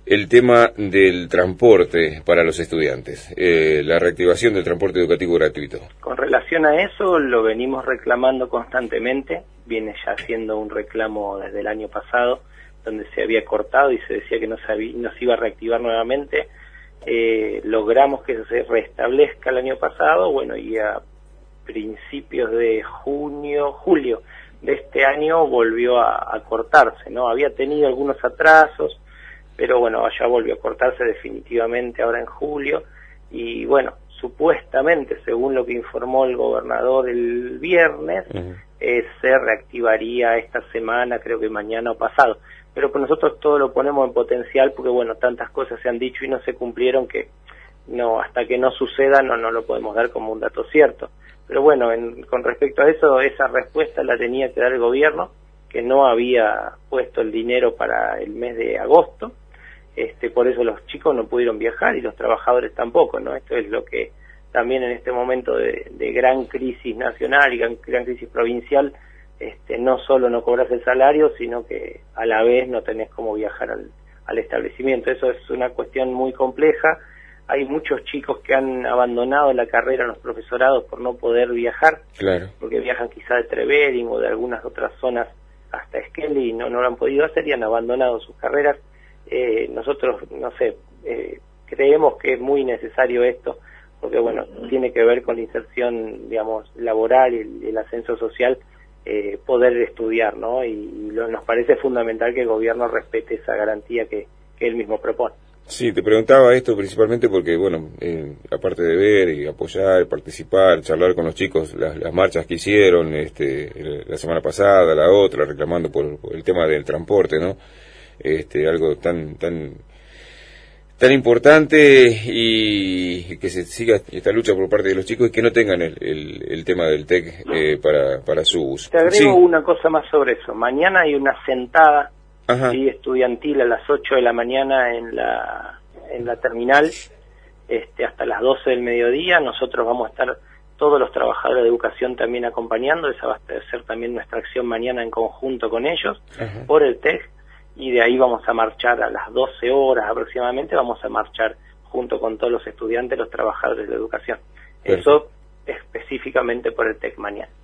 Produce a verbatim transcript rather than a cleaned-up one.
el tema del transporte para los estudiantes, eh, la reactivación del transporte educativo gratuito. Con relación a eso, lo venimos reclamando constantemente, viene ya siendo un reclamo desde el año pasado, donde se había cortado y se decía que no se, había, no se iba a reactivar nuevamente. Eh, logramos que se restablezca el año pasado, bueno, y a principios de junio, julio de este año volvió a, a cortarse, ¿no? Había tenido algunos atrasos, pero bueno, ya volvió a cortarse definitivamente ahora en julio, y bueno, supuestamente, según lo que informó el gobernador el viernes, uh-huh. eh, se reactivaría esta semana, creo que mañana o pasado, pero pues nosotros todo lo ponemos en potencial porque bueno, tantas cosas se han dicho y no se cumplieron que no, hasta que no suceda no, no lo podemos dar como un dato cierto. Pero bueno, en, con respecto a eso, esa respuesta la tenía que dar el gobierno, que no había puesto el dinero para el mes de agosto. Este, por eso los chicos no pudieron viajar y los trabajadores tampoco, ¿no? Esto es lo que también en este momento de, de gran crisis nacional y gran, gran crisis provincial, este, no solo no cobras el salario, sino que a la vez no tenés cómo viajar al, al establecimiento. Eso es una cuestión muy compleja. Hay muchos chicos que han abandonado la carrera en los profesorados por no poder viajar, claro. porque viajan quizá de Trevelin o de algunas otras zonas hasta Esquel y no, no lo han podido hacer y han abandonado sus carreras. Eh, nosotros, no sé, eh, creemos que es muy necesario esto, porque bueno, tiene que ver con la inserción, digamos, laboral y el, el ascenso social, eh, poder estudiar, ¿no? Y, y lo, nos parece fundamental que el gobierno respete esa garantía que, que él mismo propone. Sí, te preguntaba esto principalmente porque, bueno, eh, aparte de ver y apoyar, participar, charlar con los chicos, las, las marchas que hicieron este, la semana pasada, la otra, reclamando por, por el tema del transporte, ¿no? Este, algo tan tan tan importante y que se siga esta lucha por parte de los chicos y que no tengan el, el, el tema del TEC eh, para, para su uso. Te agrego sí. una cosa más sobre eso. Mañana hay una sentada sí, estudiantil a las ocho de la mañana en la en la terminal, este, hasta las doce del mediodía. Nosotros vamos a estar todos los trabajadores de educación también acompañando. Esa va a ser también nuestra acción mañana en conjunto con ellos. Ajá. Por el TEC. Y de ahí vamos a marchar a las doce horas aproximadamente, vamos a marchar junto con todos los estudiantes, los trabajadores de educación. Perfecto. Eso específicamente por el TEC mañana.